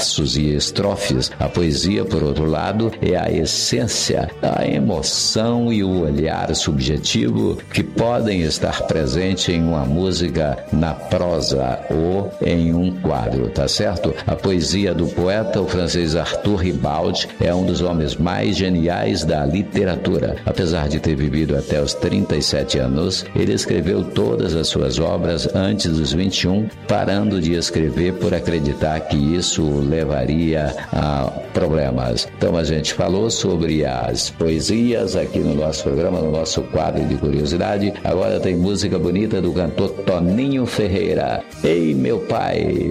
versos e estrofes. A poesia, por outro lado, é a essência da emoção e o olhar subjetivo que podem estar presentes em uma música, na prosa ou em um quadro, tá certo? A poesia do poeta, o francês Arthur Rimbaud, é um dos homens mais geniais da literatura. Apesar de ter vivido até os 37 anos, ele escreveu todas as suas obras antes dos 21, parando de escrever por acreditar que isso levaria a problemas. Então a gente falou sobre as poesias aqui no nosso programa, no nosso quadro de curiosidade. Agora tem música bonita do cantor Toninho Ferreira. Ei, meu pai!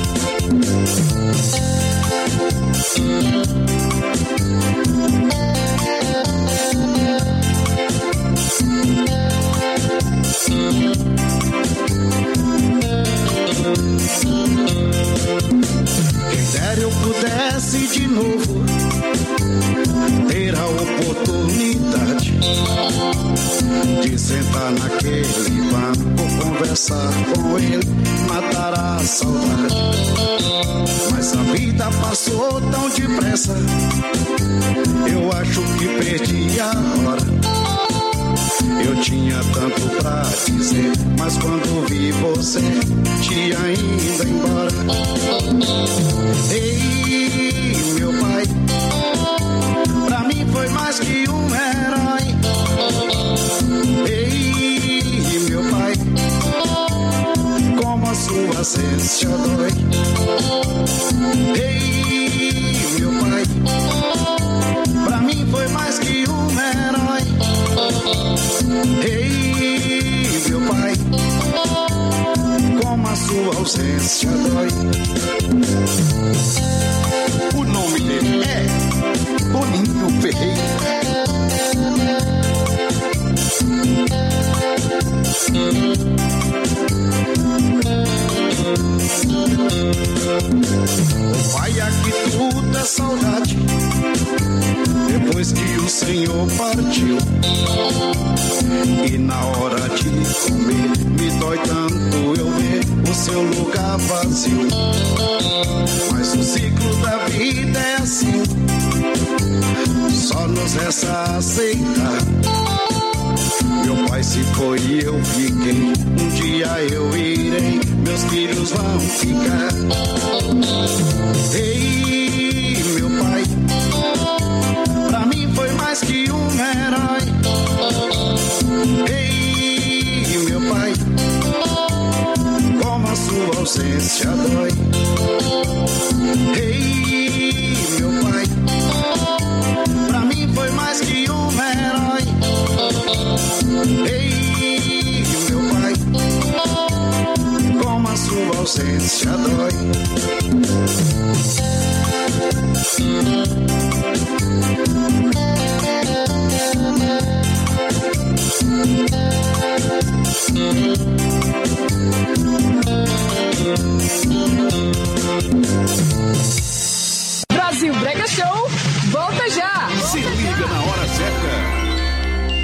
Quem dera eu pudesse de novo ter a oportunidade de sentar naquele banco, conversar com ele, matar a saudade. Mas a vida passou tão depressa, eu acho que perdi a hora. Eu tinha tanto pra dizer, mas quando vi você, tinha ido embora. Ei, meu pai, pra mim foi mais que um herói. Ei, meu pai, como a sua ausência dói. Ei, meu pai, pra mim foi mais que um herói. Ei, meu pai, como a sua ausência dói. O nome dele é Toninho Ferreira. Vai aqui tudo é saudade, depois que o Senhor partiu. E na hora de comer, me dói tanto eu ver o seu lugar vazio. Mas o ciclo da vida é assim, só nos resta aceitar. Meu pai se foi e eu fiquei, um dia eu irei, meus filhos vão ficar. Ei, meu pai, pra mim foi mais que um herói. Ei, meu pai, como a sua ausência dói. Ei, meu pai, pra mim foi mais que um herói. Ei, meu pai, como a sua ausência dói. Brasil Brega Show, volta já! Se liga na hora certa.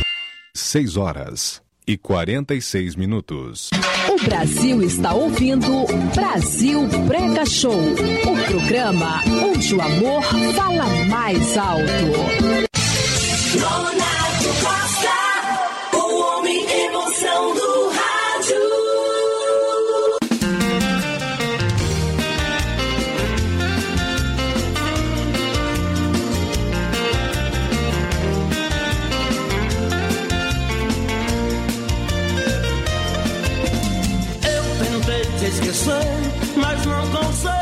6h46. O Brasil está ouvindo Brasil Brega Show, o programa onde o amor fala mais alto. Ronaldo Costa, o homem emoção do rádio. Esquecer, mas não consegui.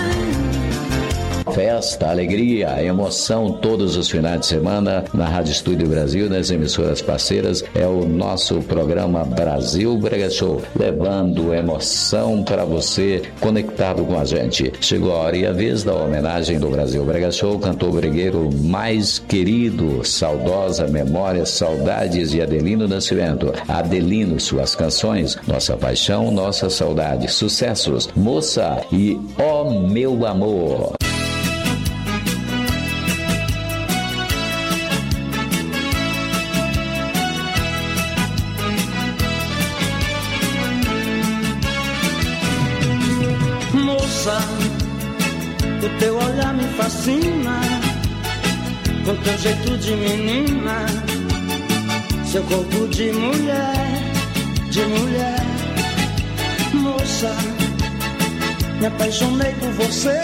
Festa, alegria, emoção todos os finais de semana na Rádio Estúdio Brasil, nas emissoras parceiras. É o nosso programa Brasil Brega Show, levando emoção para você conectado com a gente. Chegou a hora e a vez da homenagem do Brasil Brega Show, cantor bregueiro mais querido, saudosa memória, saudades de Adelino Nascimento. Adelino, suas canções, Nossa Paixão, Nossa Saudade, sucessos, Moça e Ó Meu Amor. O teu olhar me fascina, com teu jeito de menina, seu corpo de mulher, moça. Me apaixonei por você,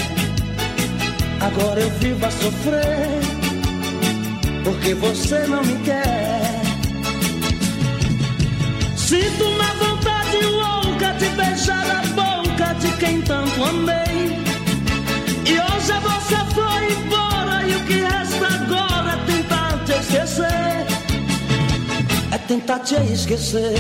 agora eu vivo a sofrer, porque você não me quer. Sinto uma vontade louca de beijar a boca de quem tanto amei. E hoje você foi embora e o que resta agora é tentar te esquecer. É tentar te esquecer.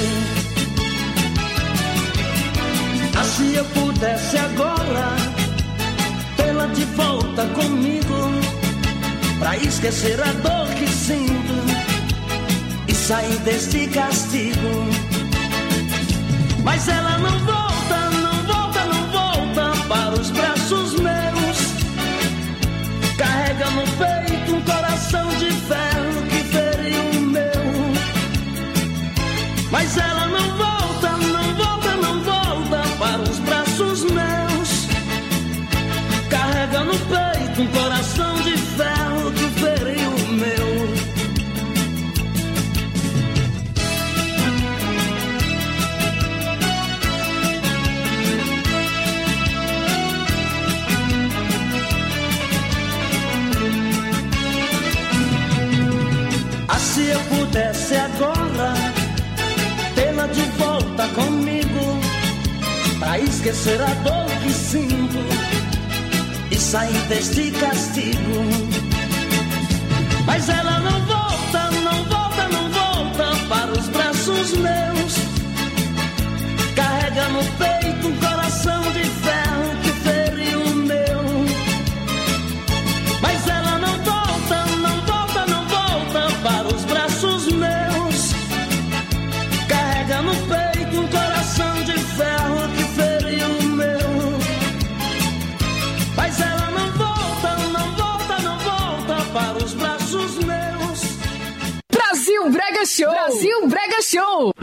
Ah, se eu pudesse agora tê-la de volta comigo, pra esquecer a dor que sinto e sair deste castigo. Mas ela não volta, não volta, não volta para os braços meus. Carrega no peito um coração de ferro que feriu o meu. Mas ela não volta, não volta, não volta para os braços meus. Carrega no peito um coração de ferro que feriu o meu. Se eu pudesse agora tê-la de volta comigo, pra esquecer a dor que sinto e sair deste castigo. Mas ela não volta, não volta, não volta para os braços meus. Carrega no peito um coração de ferro que feriu o meu. Mas ela não volta, não volta, não volta para os braços meus. Carrega no peito um coração de ferro que feriu o meu. Mas ela não volta, não volta, não volta para os braços meus. Brasil Brega Show! Brasil Brega Show!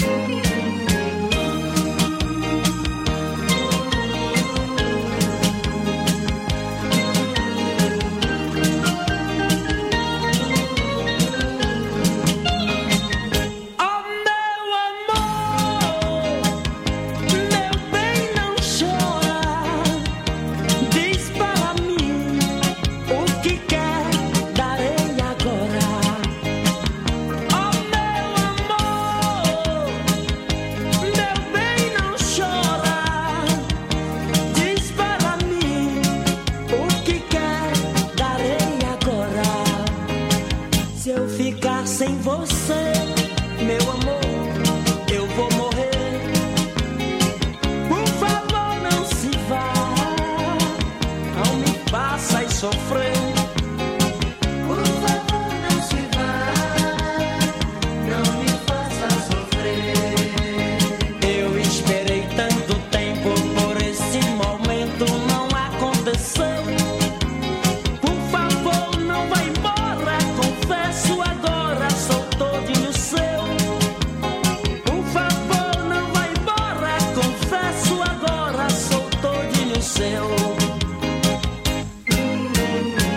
Sem você, meu amor, eu vou morrer. Por favor, não se vá, não me faça sofrer. Por favor, não se vá, não me faça sofrer. Eu esperei tanto tempo por esse momento, não aconteceu. Por favor, não vá embora, confesso agora. Sou todinho seu. Por favor, não vá embora. Confesso agora, sou todinho seu.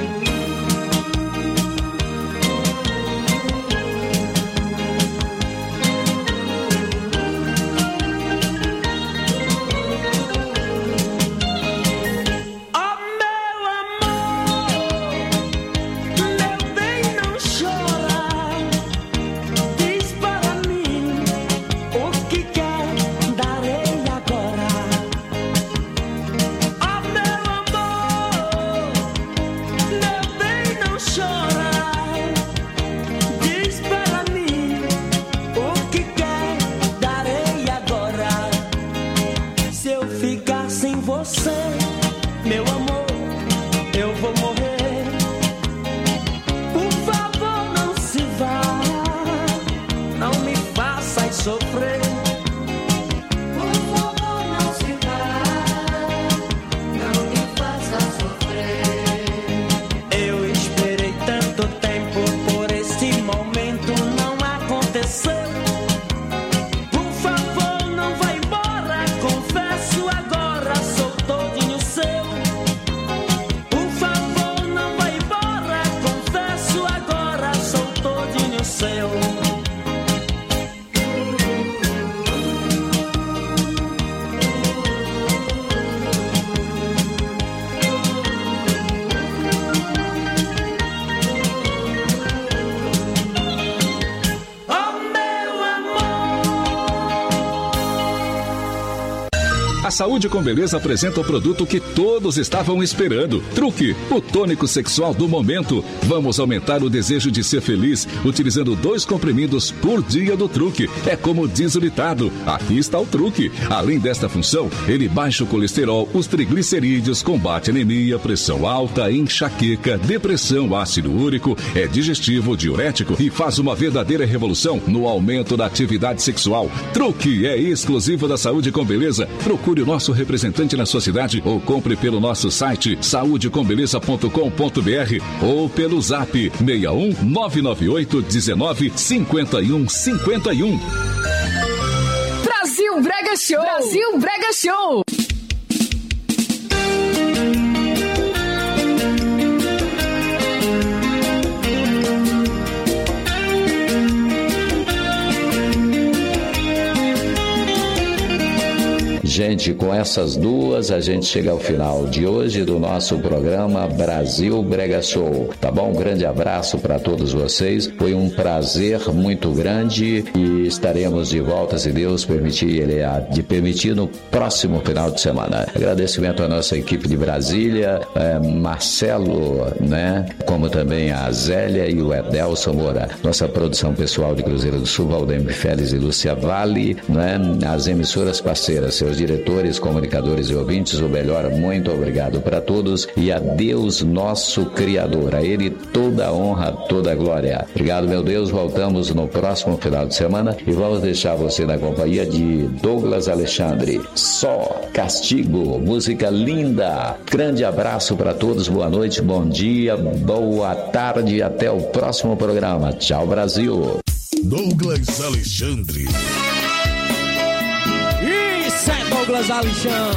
A Saúde com Beleza apresenta o produto que todos estavam esperando. Truque, o tônico sexual do momento. Vamos aumentar o desejo de ser feliz utilizando 2 comprimidos por dia do Truque. É como diz o ditado, aqui está o truque. Além desta função, ele baixa o colesterol, os triglicerídeos, combate anemia, pressão alta, enxaqueca, depressão, ácido úrico, é digestivo, diurético e faz uma verdadeira revolução no aumento da atividade sexual. Truque é exclusivo da Saúde com Beleza. Procure o nosso representante na sua cidade ou compre pelo nosso site saudecombeleza.com.br ou pelo zap 61 998 19 51 51. Brasil Brega Show! Brasil Brega Show! Gente, com essas duas, a gente chega ao final de hoje do nosso programa Brasil Brega Show. Tá bom? Um grande abraço para todos vocês. Foi um prazer muito grande e estaremos de volta, se Deus permitir, no próximo final de semana. Agradecimento à nossa equipe de Brasília, Marcelo, né? Como também a Zélia e o Edelson Moura. Nossa produção pessoal de Cruzeiro do Sul, Valdemir Félix e Lúcia Vale, né? As emissoras parceiras, seus diretores, comunicadores e ouvintes, o melhor, muito obrigado para todos e a Deus nosso Criador, a Ele toda a honra, toda a glória. Obrigado, meu Deus, voltamos no próximo final de semana e vamos deixar você na companhia de Douglas Alexandre. Só Castigo, música linda. Grande abraço para todos, boa noite, bom dia, boa tarde, até o próximo programa. Tchau, Brasil. Douglas Alexandre. Douglas Alexandre,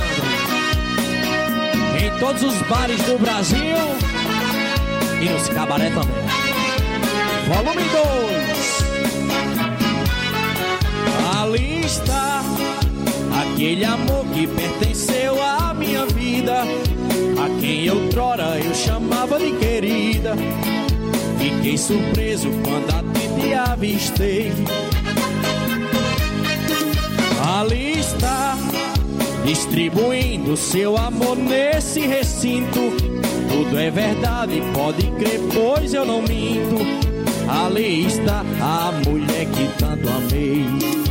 em todos os bares do Brasil e nos cabaré também. Volume 2. Ali está aquele amor que pertenceu à minha vida, a quem outrora eu chamava de querida. Fiquei surpreso quando a ti te avistei. Ali está, distribuindo seu amor nesse recinto. Tudo é verdade, pode crer, pois eu não minto. Ali está a mulher que tanto amei.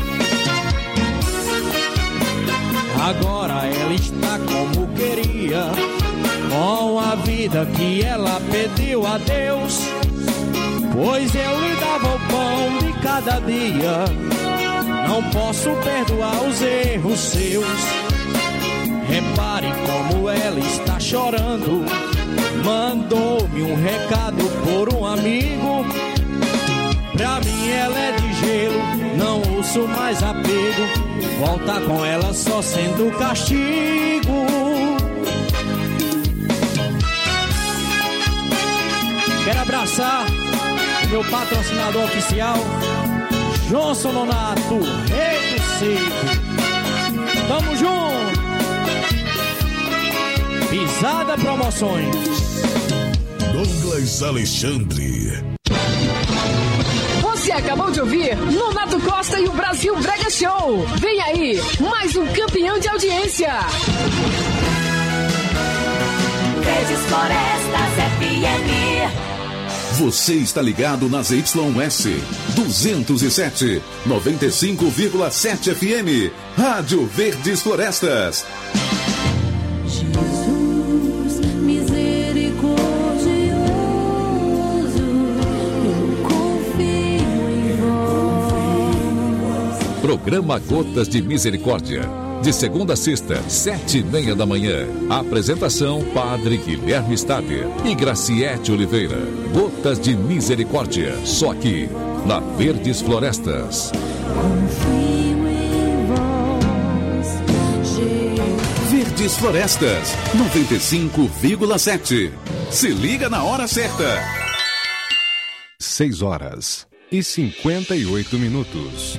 Agora ela está como queria, com a vida que ela pediu a Deus, pois eu lhe dava o pão de cada dia. Não posso perdoar os erros seus. Repare como ela está chorando. Mandou-me um recado por um amigo. Pra mim ela é de gelo, não ouço mais apego. Voltar com ela só sendo castigo. Quero abraçar meu patrocinador oficial, Johnson Nonato, Rei do Seco. Tamo junto. Pisada Promoções. Douglas Alexandre. Você acabou de ouvir Nonato Costa e o Brasil Brega Show. Vem aí, mais um campeão de audiência. Verdes Florestas FM. Você está ligado nas YS 207, 95,7 FM. Rádio Verdes Florestas. Jesus, misericordioso, eu confio em vós. Programa Gotas de Misericórdia. De segunda a sexta, 7h30 da manhã. Apresentação, Padre Guilherme Stader e Graciete Oliveira. Gotas de Misericórdia, só aqui, na Verdes Florestas. Confio em vós, Jesus. Verdes Florestas, 95,7. Se liga na hora certa. 6h58.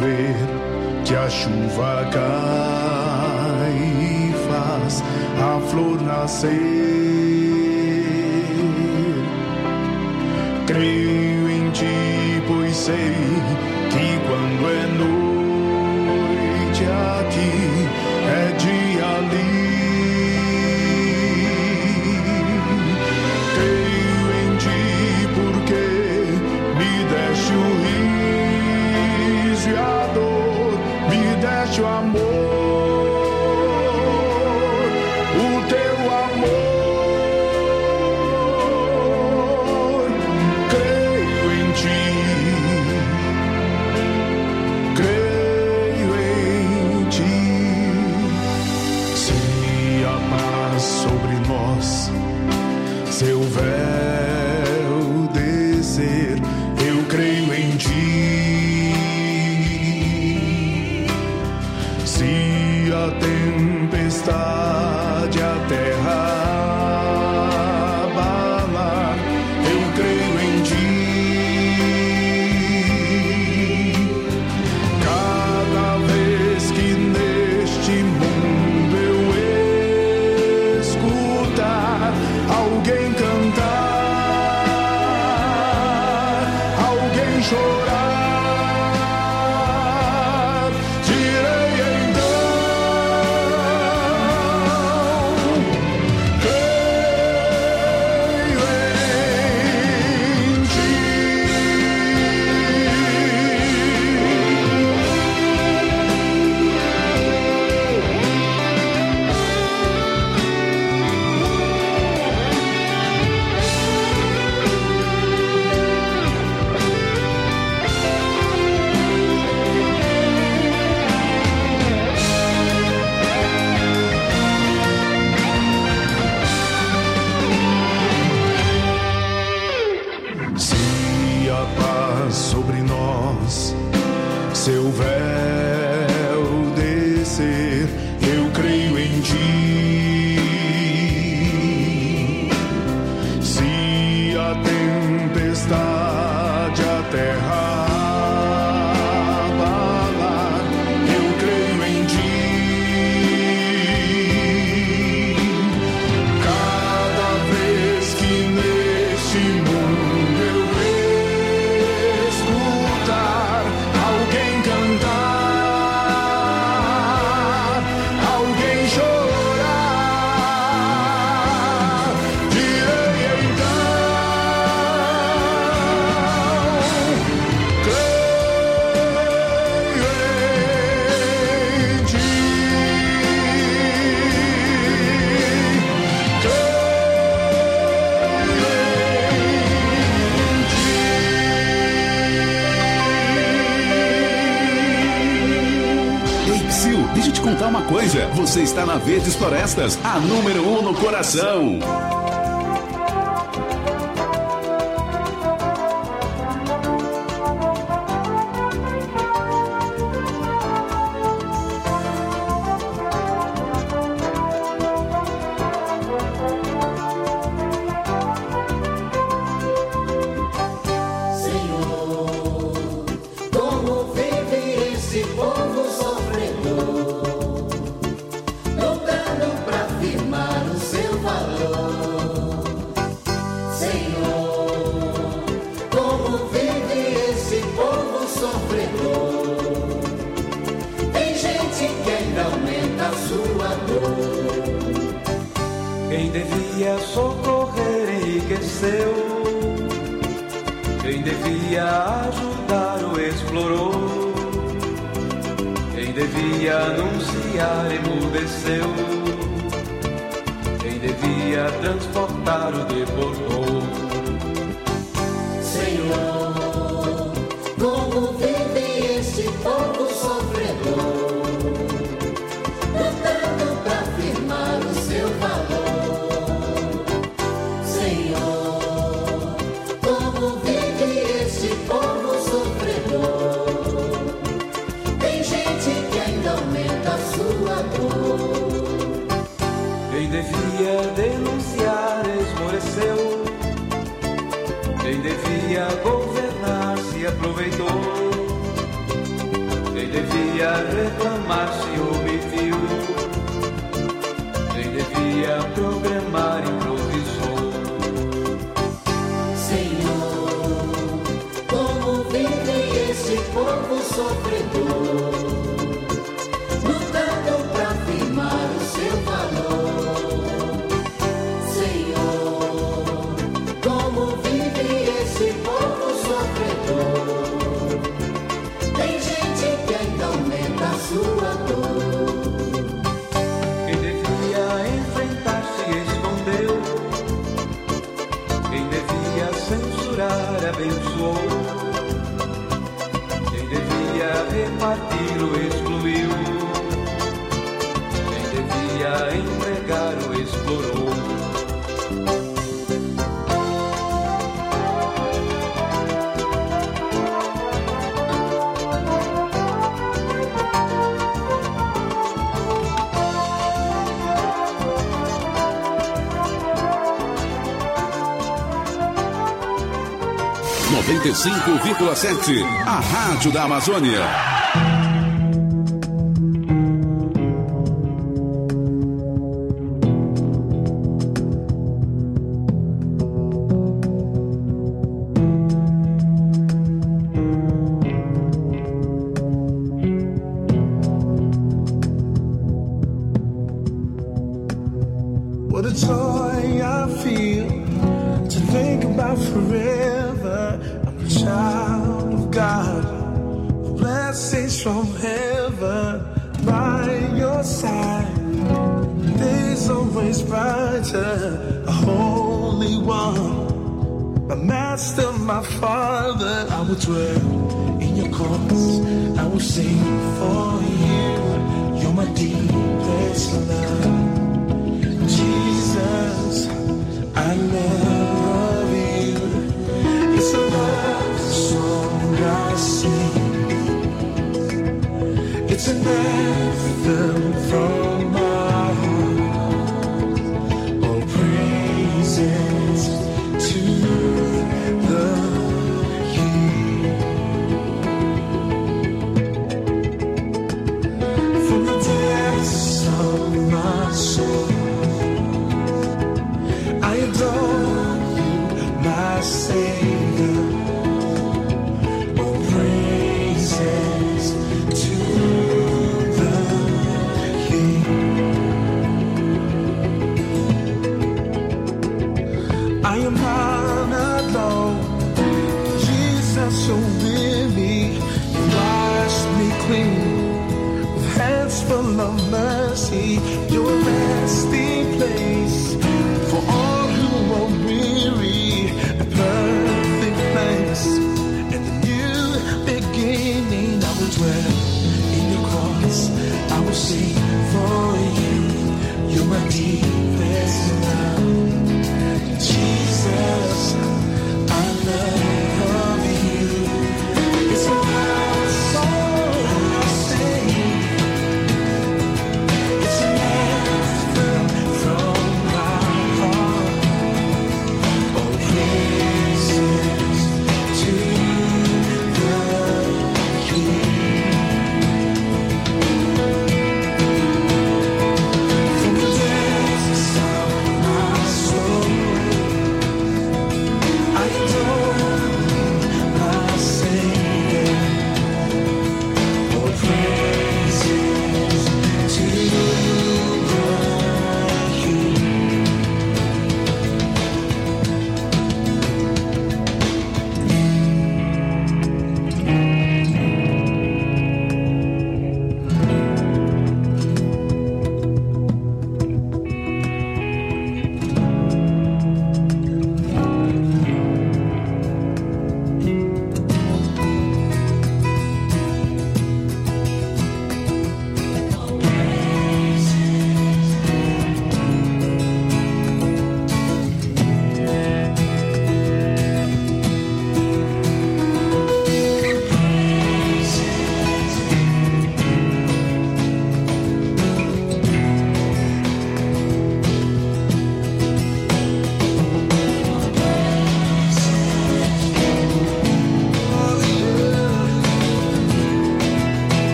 ver que a chuva cai e faz a flor nascer. Creio em ti, pois sei que quando é noite aqui é dia ali. Creio em ti porque me deste o riso e a dor, me deste o amor, o teu amor. Creio em ti, creio em ti. Se a paz sobre nós, seu véu descer, eu creio em ti. Se a tempestade a terra abalar, eu creio em ti. Cada vez que neste mundo eu escutar alguém cantar, alguém chorar, direi então, creio em ti. Se a paz sobre nós, seu véu descer, eu creio em ti. Se a tempestade a terra abalar, eu creio em ti. Cada vez que neste mundo eu escutar alguém cantar, alguém chorar, direi então, creio em ti, Ei, Psyu, deixa eu te contar uma coisa. Você está na Verdes Florestas, a número 1 no coração. Como vive esse povo sofredor, lutando pra firmar o seu valor. Senhor, como vive esse povo sofredor, tem gente que ainda aumenta a sua dor. Quem devia socorrer enriqueceu, quem devia ajudar o explorou, quem devia anunciar emudeceu, quem devia transportar o deportou. Senhor, como vive esse povo sofredor, lutando pra firmar o seu valor. Senhor, como vive esse povo sofredor, tem gente que ainda aumenta a sua dor. Quem devia denunciar esmoreceu, quem devia governar se aproveitou, devia reclamar se omitiu? Quem devia programar improvisou? Senhor, como vive esse povo sofredor, lutando pra afirmar o seu valor. Senhor, como vive esse povo sofredor, tem gente que ainda aumenta a sua dor. Quem devia enfrentar se escondeu, quem devia censurar abençoou, quem devia repartir o excluiu, quem devia empregar o explorou. 95,7, a Rádio da Amazônia. What a joy I feel to think about forever. I'm a child of God, blessings from heaven. By your side, days always brighter. A holy one, my master, my father. I will dwell in your courts, I will sing for you. You're my deepest love. Jesus, I love you. It's a love song I sing. It's an anthem from my heart. All praises to the King. From the depths of my soul, I adore you, my Savior. All praises to the King. I am not alone. Jesus, so with me, you wash me clean with hands full of mercy. You're a resting place for all who are weary, a perfect place, and a new beginning. I will dwell in your cross, I will sing for you. You're my deepest love. Jesus, I love you. It's a love song I sing. It's an anthem from my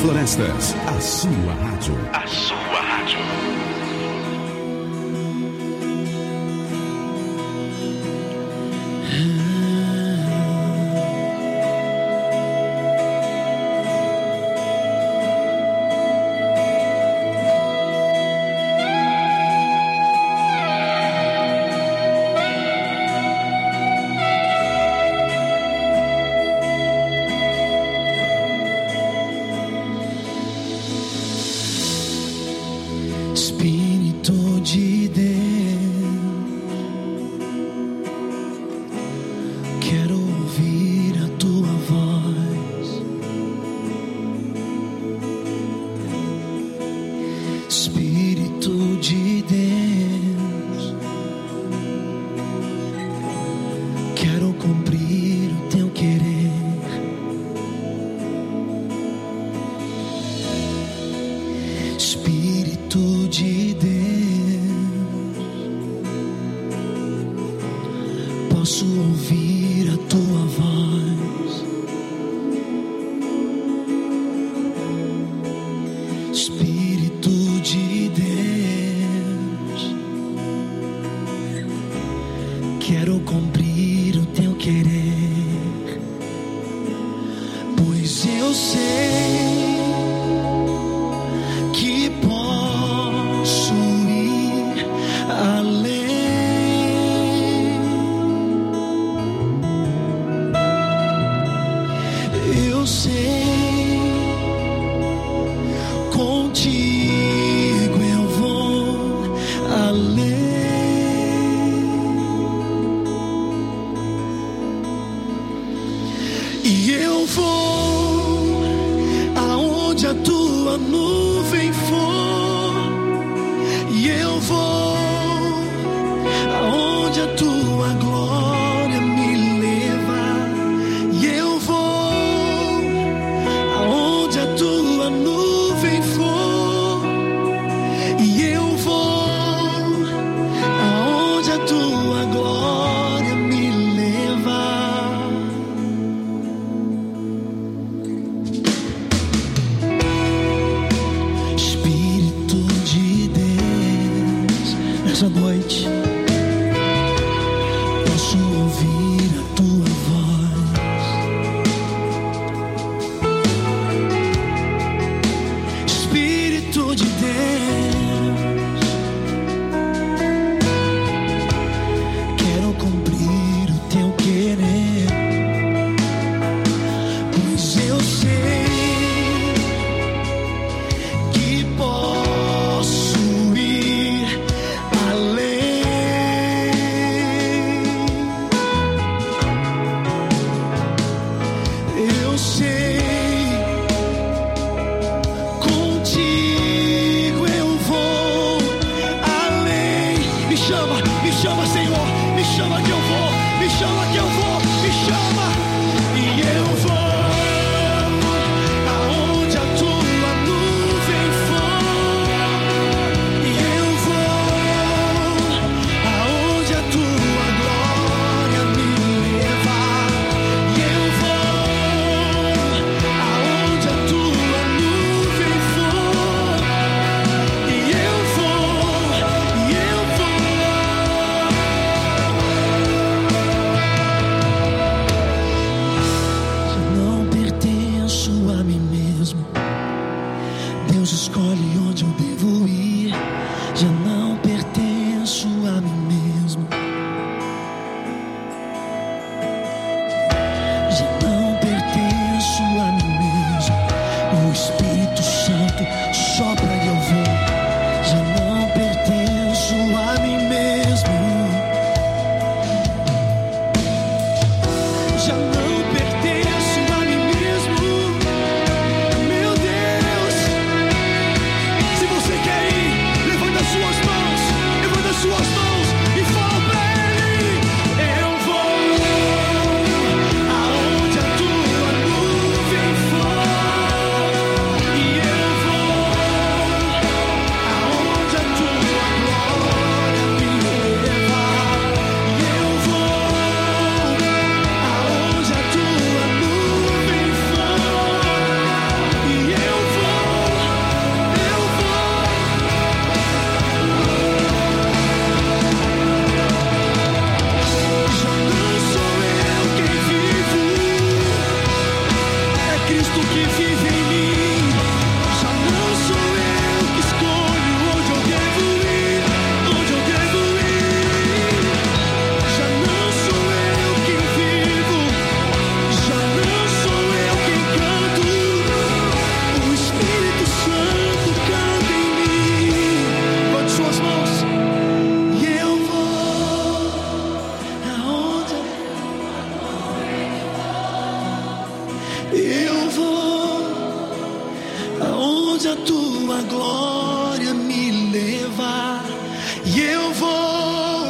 Florestas, a sua rádio. A sua rádio. Suas mãos. tua glória me levar, e eu vou.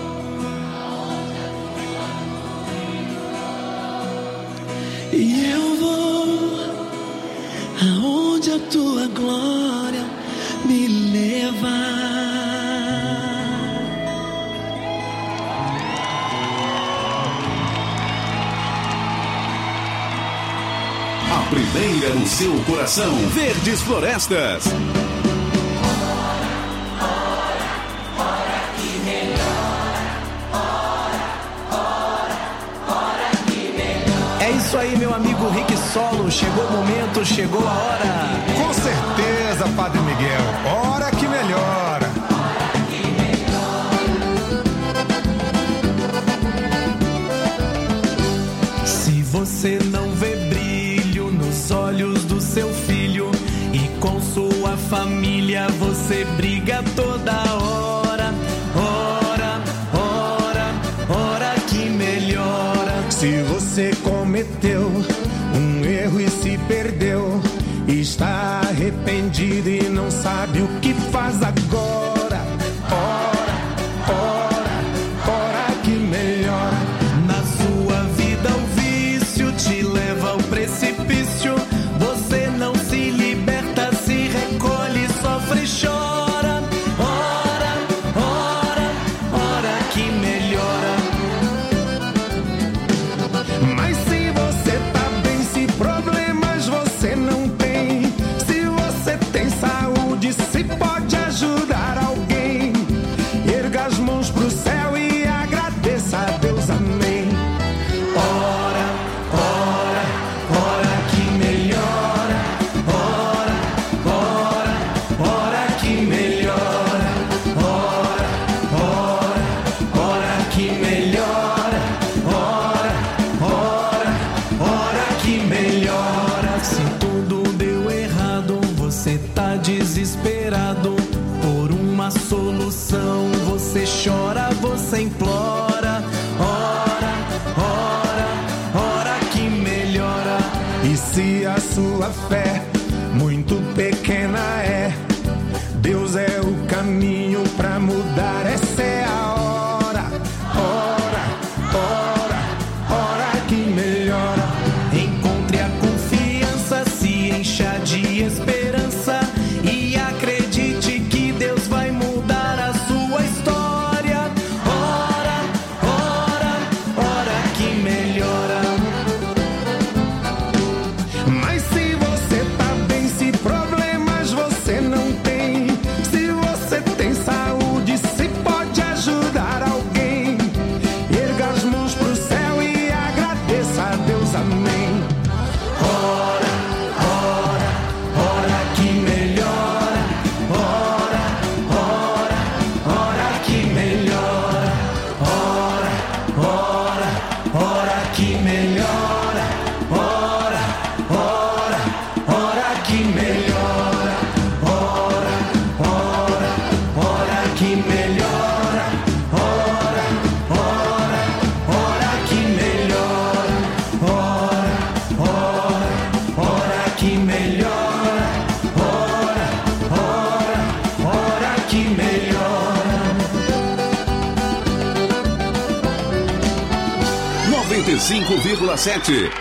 E eu vou aonde a tua glória me levar. A primeira no seu coração, Verdes Florestas. É isso aí, meu amigo Rick Solo. Chegou o momento, chegou a hora. Com certeza, Padre Miguel. Hora que melhora. Se você não vê brilho nos olhos do seu filho e com sua família você briga toda hora, hora que melhora. Se você cometeu um erro e se perdeu, está arrependido e não sabe o que faz agora, hora que melhora. Na sua vida o vício te leva ao precipício, você não se liberta, se recolhe, sofre e chora, hora que melhora. Mas se você tá bem, se problemas você não tem, se você tem saúde, se pode ajudar alguém, erga as mãos pro céu e agradeça a Deus, amém. Hora que melhora, hora que melhora, hora que melhora, hora que melhora. Se tudo deu errado, você tá desesperado por uma solução, você chora, você implora, hora que melhora. E se a sua fé muito pequena é, Deus é o caminho pra mudar. Essa é a hora que melhora. Encontre a confiança, se encha de esperança e acredite que Deus vai mudar a sua história. Hora que melhora. Mas se você tá bem, se problemas você não tem, se você tem saúde, se pode ajudar alguém, erga as mãos pro céu e agradeça a Deus, amém. Hora que melhora, hora que melhora, hora que melhora, hora que melhora, hora que melhora, hora que melhora, hora que melhora, hora que melhora. 95,7.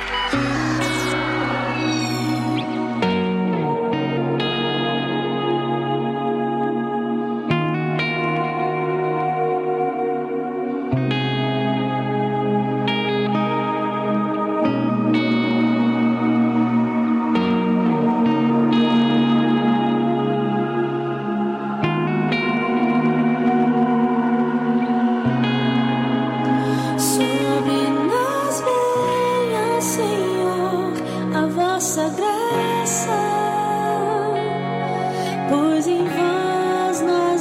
Sobre nós venha, Senhor, a vossa graça, pois em vós nós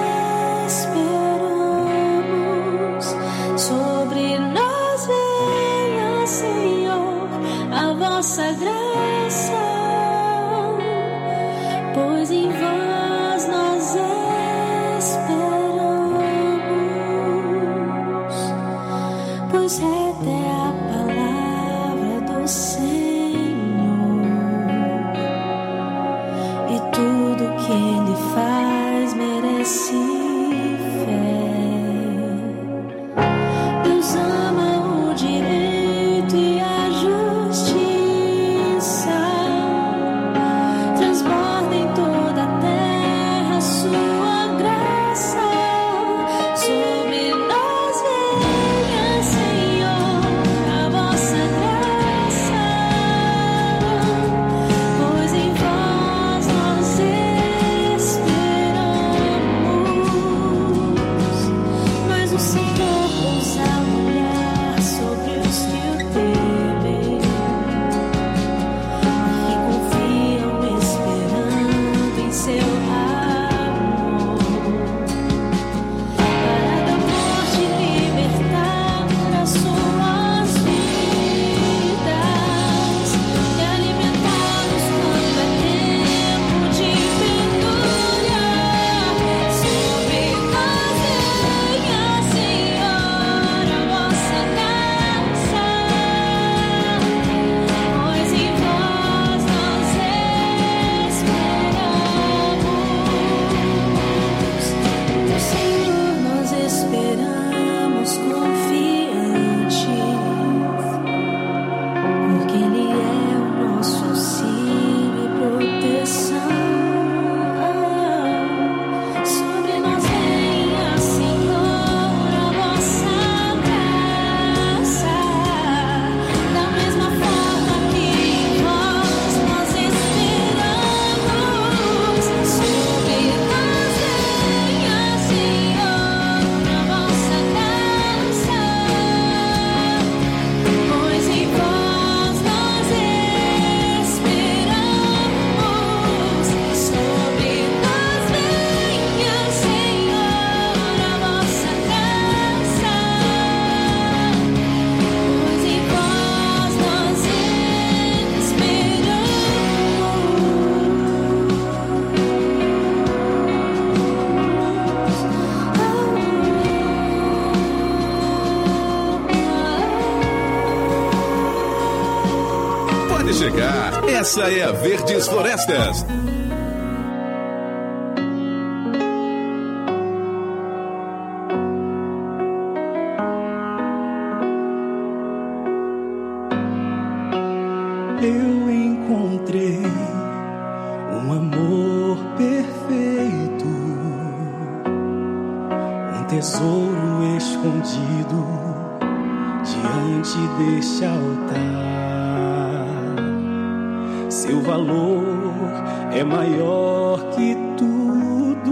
esperamos. Sobre nós venha, Senhor, a vossa graça, pois em vós nós esperamos. Pois reta é a palavra do Senhor, e quem lhe faz merece fé. Deus ama o direito e a justiça. Transborda em toda a terra sua graça. Sobre nós venha, Senhor, a vossa graça, pois em vós nós esperamos. Mas o Senhor ousa olhar sobre os que o temem e que confiam esperando em seu amor, para da morte libertar as suas vidas e alimentar-nos quando é tempo de penúria. Sobre nós venha, Senhor, a vossa graça, pois em vós nós esperamos. No Senhor nós esperamos confiantes, porque Ele é o nosso auxílio e proteção. Sobre nós venha, Senhor, a vossa graça, da mesma forma que em vós nós esperamos. Sobre nós venha, Senhor, a vossa graça, pois em vós nós esperamos. Sobre nós venha, Senhor, a vossa graça, pois em vós nós Pode chegar, essa é a Verdes Florestas. Eu encontrei um amor perfeito, um tesouro escondido diante deste altar. Seu valor é maior que tudo,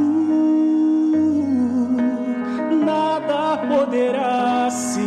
nada poderá se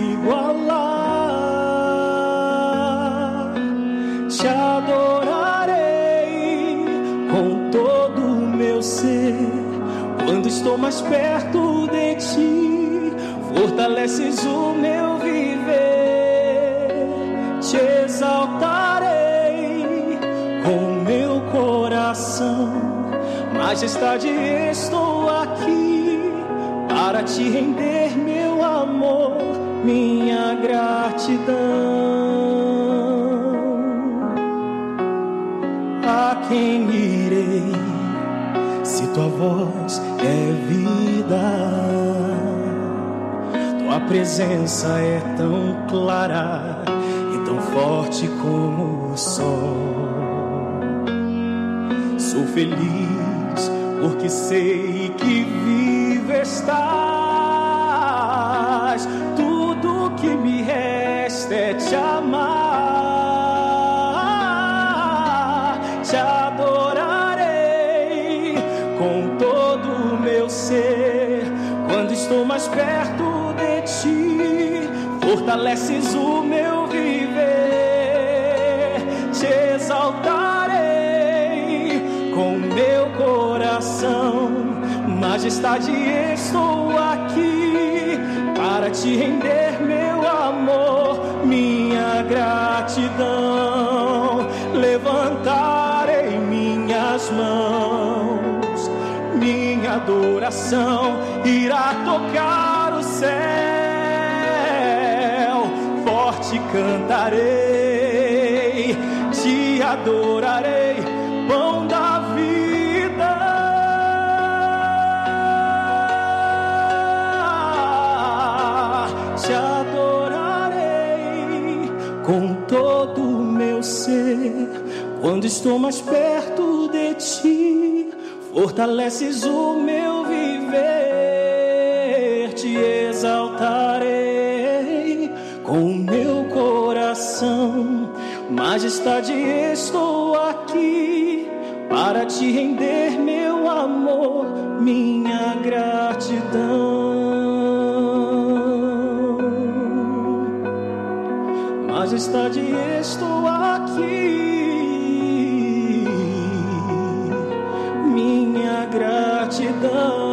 igualar. Te adorarei com todo o meu ser, quando estou mais perto de ti, fortaleces o meu viver. Te exaltarei com meu coração, majestade, estou aqui para te render meu amor, minha gratidão. A quem irei se tua voz é vida? Tua presença é tão clara e tão forte como o sol. Sou feliz porque sei que vivo estás. Tudo que me resta é te amar. Te adorarei com todo o meu ser, quando estou mais perto de ti, fortaleces o meu viver. Te exaltarei com meu coração, majestade, estou aqui para te render meu amor, minha gratidão. Levantarei minhas mãos, minha adoração irá tocar o céu. Forte cantarei, te adorarei, pão da vida. te adorarei com todo o meu ser. Quando estou mais perto de ti, fortaleces o meu viver. Te exaltarei com o meu coração. Majestade, estou aqui para te render meu amor, minha gratidão. Majestade, estou aqui, minha gratidão.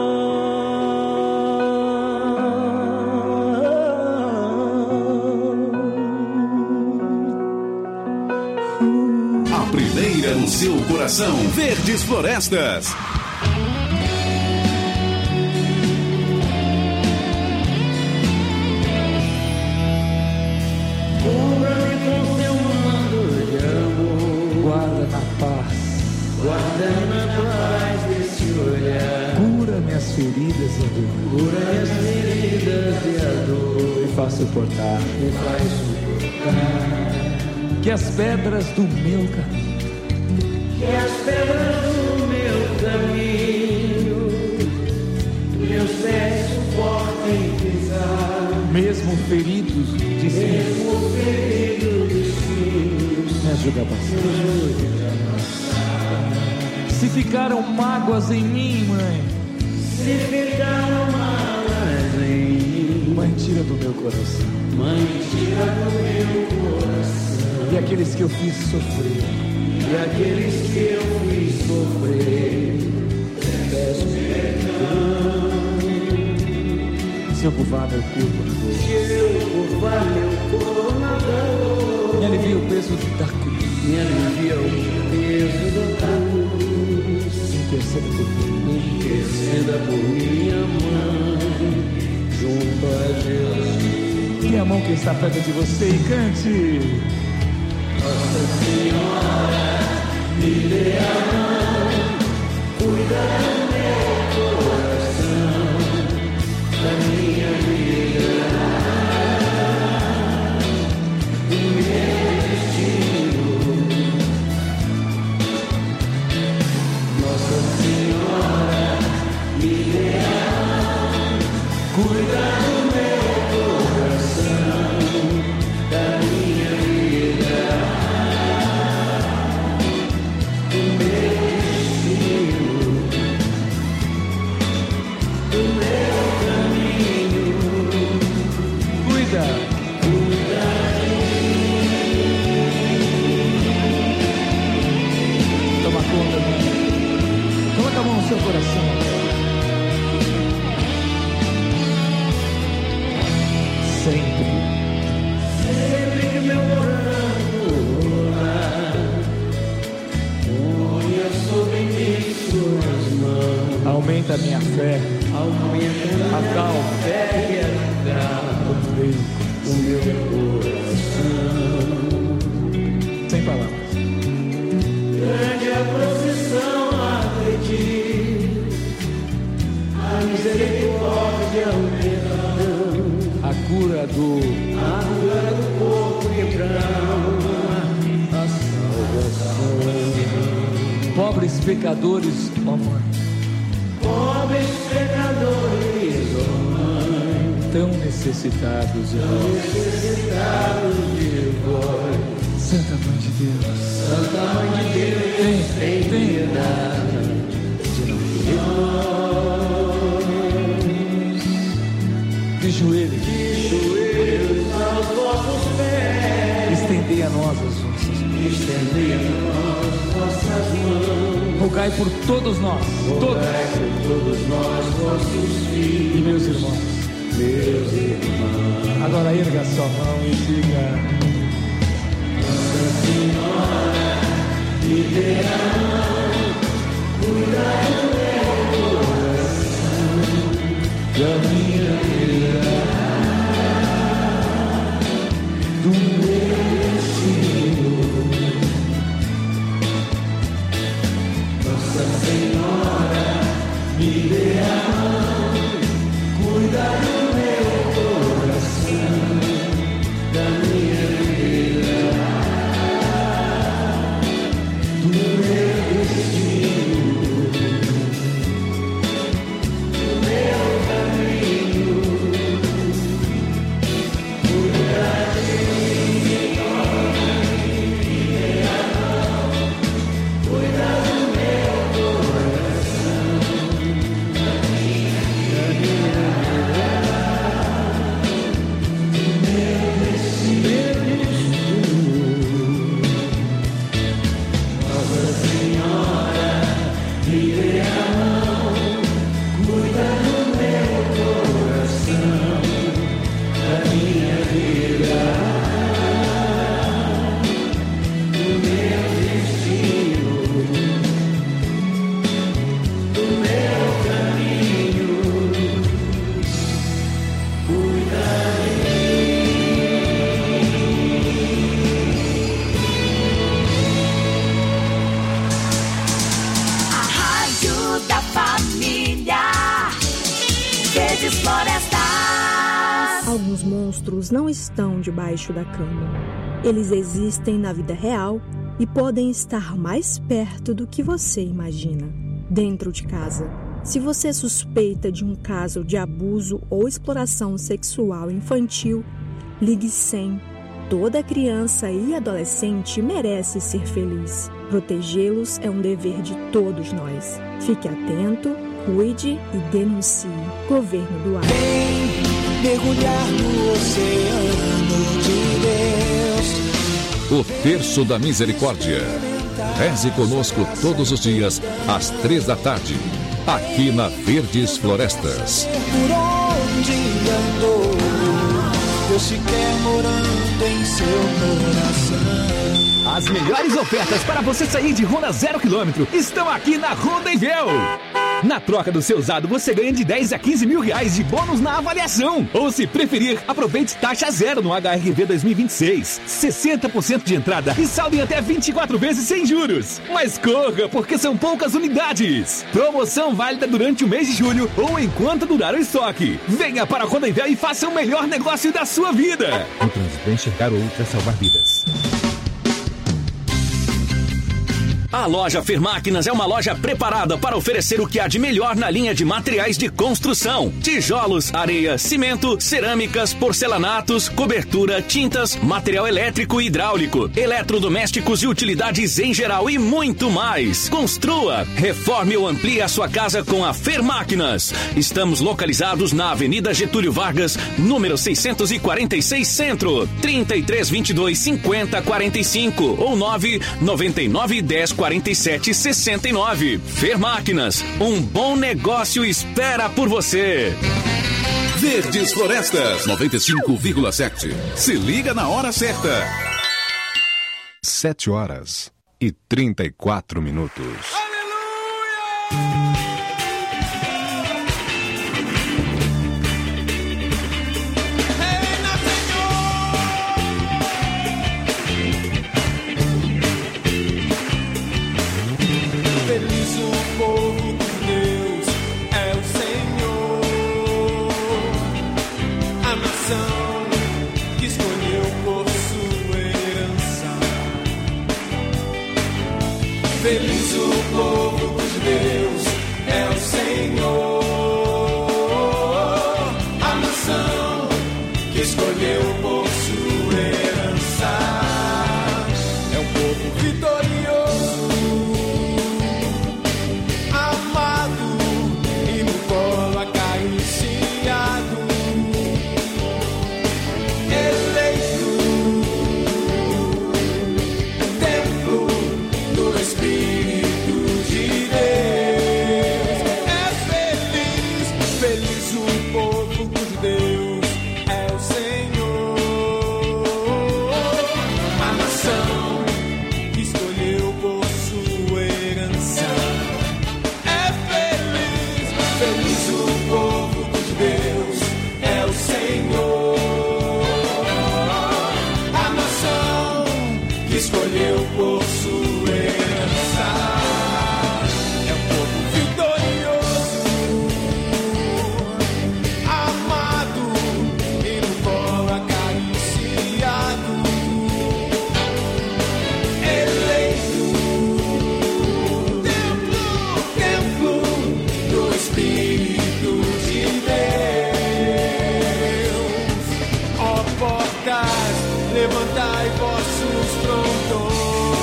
A primeira no seu coração, Verdes Florestas. Guarda na paz desse olhar. Cura minhas feridas e a dor. Cura minhas feridas e a dor. Me faz suportar. Me faz suportar. Que as pedras do meu caminho. Que as pedras do meu caminho. Meus pés suportem pisar. Mesmo feridos de espinhos. Mesmo feridos de espinhos. Me ajuda a passar. Se ficaram mágoas em mim, mãe. Se ficaram mágoas em mim. Mãe, tira do meu coração. Mãe, tira do meu coração. E aqueles que eu fiz sofrer. E aqueles que eu fiz sofrer. Peço perdão. Se eu curvar meu corpo na dor. Se eu curvar meu corpo na dor. Me alivia o peso da cruz. Me alivia o peso da cruz. Interceda por mim. Interceda por minha mãe, junto a Jesus. Minha mão que está perto de você e cante. Nossa Senhora, me dê a mão, cuida do meu coração, da minha vida, do meu destino. Nossa Senhora, me dê a mão, cuida do meu coração, da minha vida, do meu destino, do meu caminho. Cuida, cuida de mim. Toma conta de mim. Coloca a mão no seu coração. Sempre que meu coração rolar, ponha sobre mim suas mãos. Aumenta a minha fé. Aumenta a fé e acalma o meu coração. Sem palavras. Grande a procissão a pedir, a misericórdia, o perdão, a cura do corpo e alma, a salvação. Pobres pecadores, ó mãe. Pobres pecadores, ó mãe, tão necessitados de vós. Santa Mãe de Deus, Santa Mãe de Deus, tem piedade de nós. De joelhos, aos vossos pés, estendei a nós as vossas mãos. Rogai por todos nós, vossos filhos e meus irmãos. Agora erga a sua mão e diga: Nossa Senhora, me dê a mão, cuida do meu coração, da minha vida, do meu destino. Nossa Senhora, me dê a mão, cuida do meu coração, Dê a mão, cuida do meu coração, da minha vida, do meu destino, do meu caminho. Cuida de Da família Verdes Florestas. Alguns monstros não estão debaixo da cama. Eles existem na vida real e podem estar mais perto do que você imagina. Dentro de casa, se você suspeita de um caso de abuso ou exploração sexual infantil, ligue 100. Toda criança e adolescente merece ser feliz. Protegê-los é um dever de todos nós. Fique atento, cuide e denuncie. Governo do Ar. Vem mergulhar no oceano de Deus. O Terço da Misericórdia. Reze conosco todos os dias, às 3 da tarde, aqui na Verdes Florestas. Por onde andou, Deus se quer morando em seu coração. As melhores ofertas para você sair de Honda 0 km estão aqui na Honda Envel. Na troca do seu usado, você ganha de 10 a 15 mil reais de bônus na avaliação. Ou, se preferir, aproveite taxa zero no HRV 2026. 60% de entrada e saldo em até 24 vezes sem juros. Mas corra, porque são poucas unidades. Promoção válida durante o mês de julho ou enquanto durar o estoque. Venha para a Honda Envel e faça o melhor negócio da sua vida. No trânsito, enxergar o outro é salvar vidas. A loja Fermáquinas é uma loja preparada para oferecer o que há de melhor na linha de materiais de construção: tijolos, areia, cimento, cerâmicas, porcelanatos, cobertura, tintas, material elétrico e hidráulico, eletrodomésticos e utilidades em geral e muito mais. Construa, reforme ou amplie a sua casa com a Fermáquinas. Estamos localizados na Avenida Getúlio Vargas, número 646 Centro, 3322-5045 ou 999104769. Fermáquinas, um bom negócio espera por você. Verdes Florestas 95,7. Se liga na hora certa. 7h34. Feliz o povo de Deus, é o Senhor, a nação que escolheu por sua herança. Feliz o povo de Deus, é o Senhor, a nação que escolheu por sua herança. É um povo vitorioso, escolheu por sua herança. É um povo vitorioso, amado e no colo acariciado, eleito, templo do Espírito de Deus. Ó portas, levantai vossos frontões,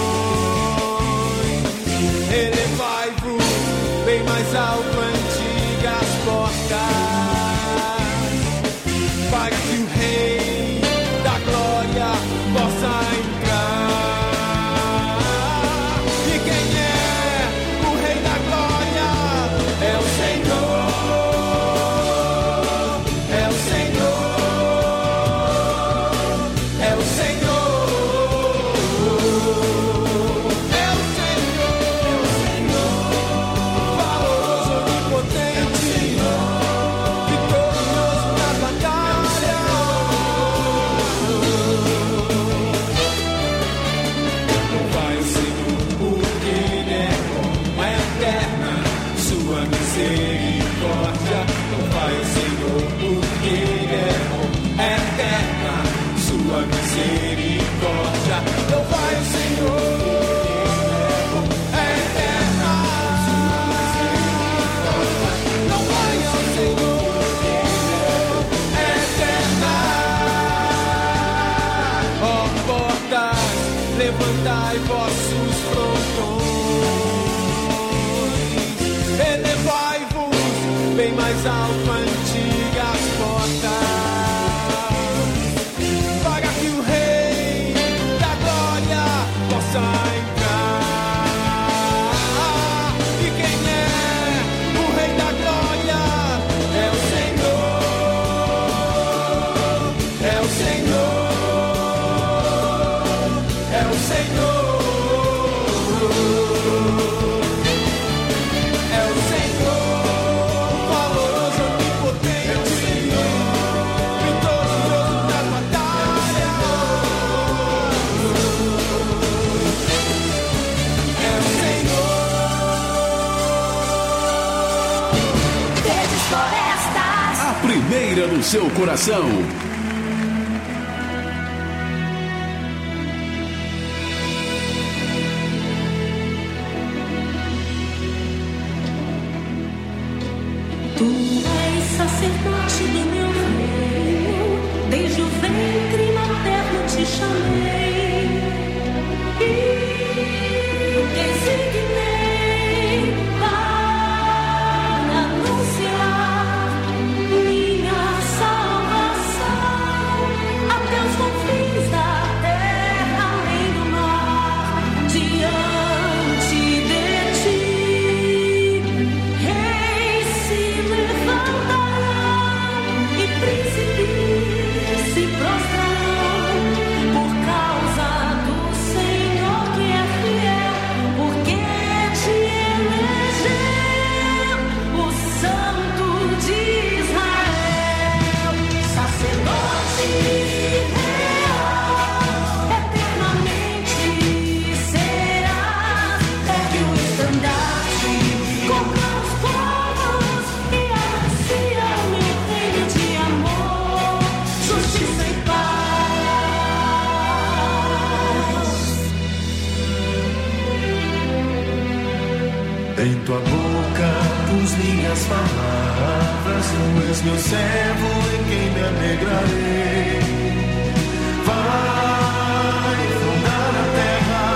elevai-vos bem mais alto, antigas portas, para que o Rei da Glória possa entrar. E quem é o Rei da Glória? misericórdia. Louvai o Senhor, porque Ele é bom, eterna sua misericórdia. Louvai o Senhor. Levantai vossos frontões, elevai-vos bem mais alto, antigas portas, para que o Rei da Glória possa entrar. E quem é o Rei da Glória? É o Senhor, é o Senhor. Primeira no seu coração. Tu és sacerdote do meu reino, desde o ventre materno te chamei e designei para anunciar minha salvação até os confins da terra, além do mar, diante de ti. Reis se levantarão e príncipes se prostrarão por causa do Senhor que é fiel, porque te elegeu o Santo de Israel, sacerdote real, eternamente serás. Ergue o estandarte contra os povos e anuncia o meu reino de amor, justiça e paz. Em tua boca pus minhas palavras, tu és meu servo em quem me alegrarei. Vai fundar a terra,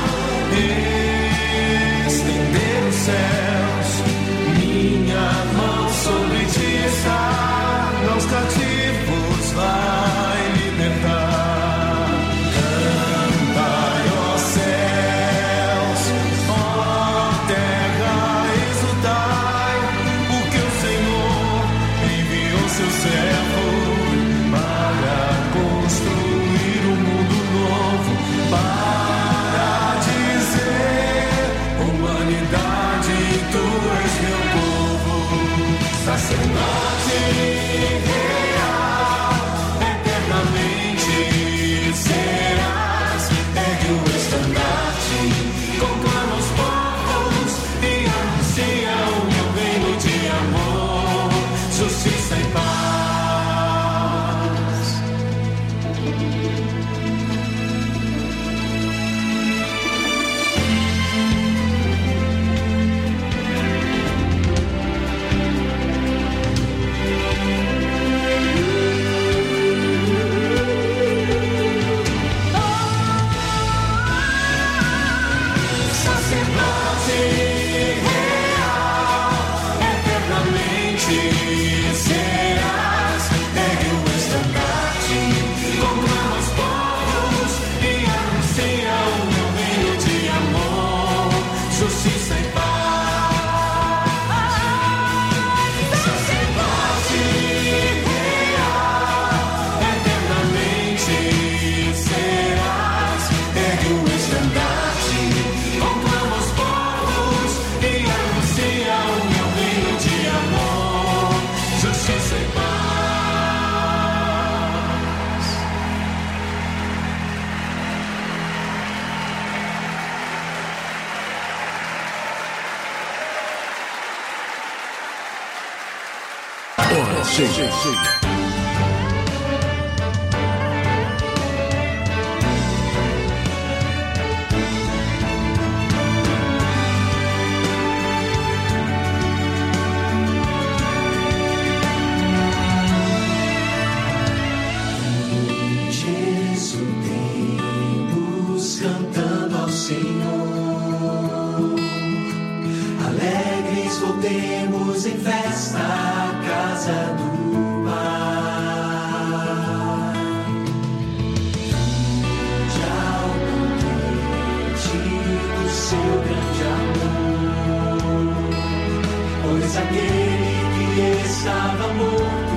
estender os céus, minha mão sobre ti está, aos cativos vai libertar. Cantai, ó céus, ó terra, exultai, porque o Senhor enviou seu servo para cheia. Cantando ao Senhor, alegres voltemos em festa à casa do Pai. Já o banquete do seu grande amor, pois aquele que estava morto